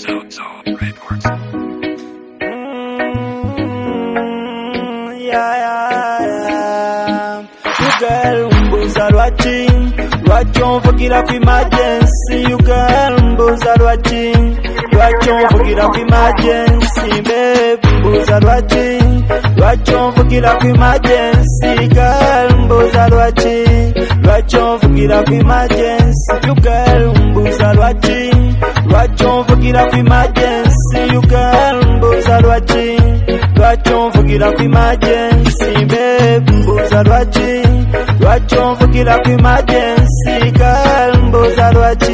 Zone Records. You girl, mbuza lwachonvugira ku emergency. You girl, mbuza lwachonvugira ku emergency. Babe, mbuza lwachonvugira ku emergency. Girl, mbuza lwachonvugira ku emergency. You girl, mbuza lwachonvugira ku emergency. You girl, mbuza lwachonvugira ku emergency. Babe, mbuza lwachonvugira ku emergency. Girl, mbuza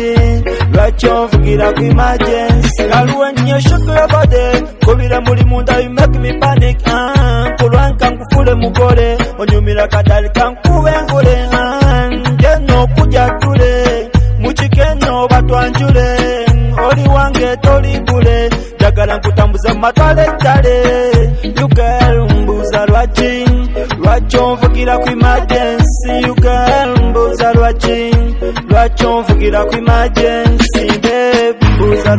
lwachonvugira ku emergency. Girl, when you shook your body, kubira muri munda, you make me panic. Kulwanka nkufule mugore, onyumira katali kankubengule. Ngeno kuja tule, muchikeno batwanjule. Oli wange toli bule, jagala nkutambuza matwale tale. You girl, mbuza lwachonvugira ku emergency. You girl, mbuza lwachonvugira ku emergency. Babe, mbuza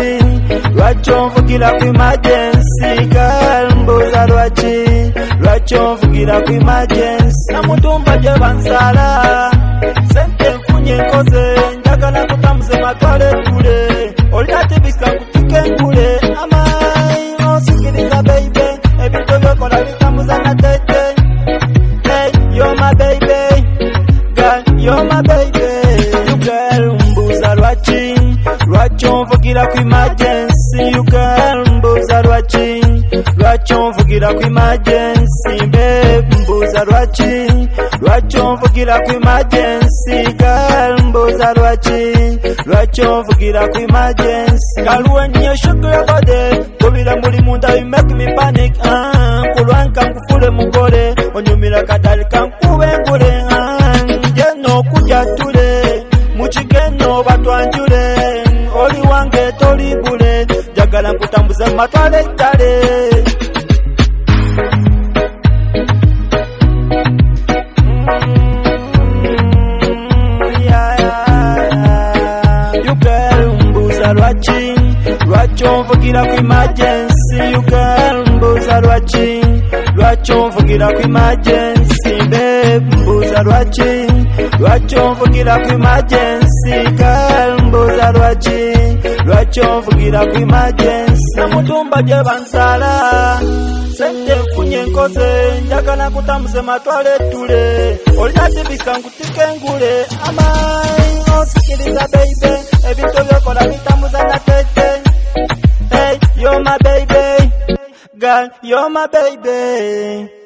lwachonvugira ku emergency. Girl, mbuza lwachonvugira ku emergency. Namutumba je bansala, sente nfunye nkoze, njagala nkutambuze matwale tule. Olinatibika nkutike ngule, amai osikiriza baby, ebintu byokola bitambuza na tete. Hey, you're my baby, girl, you're my baby. You girl, mbuza lwachonvugira ku emergency. You girl, mbuza lwachonvugira ku emergency. Babe, mbuza lwachonvugira ku emergency. Girl, mbuza lwachonvugira ku emergency. Girl, when you shook your body, kubira muri munda, you make me panic. Kulwanka nkufule mugore, onyumira katali kankubengule. Ngeno kuja tule, muchikeno batwanjule. Oli wange toli bule, jagala nkutambuza matwale tale. You girl, mbuza lwachonvugira ku emergency. You girl, mbuza lwachonvugira ku emergency. Babe, mbuza lwachonvugira ku emergency. Girl, mbuza lwachonvugira ku emergency. Namutumba je bansala, sente nfunye nkoze, njagala nkutambuze matwale tule. Olinatibika nkutike ngule, amai osikiriza baby, ebintu byokola bitambuza na tete. Hey, you're my baby, girl, you're my baby.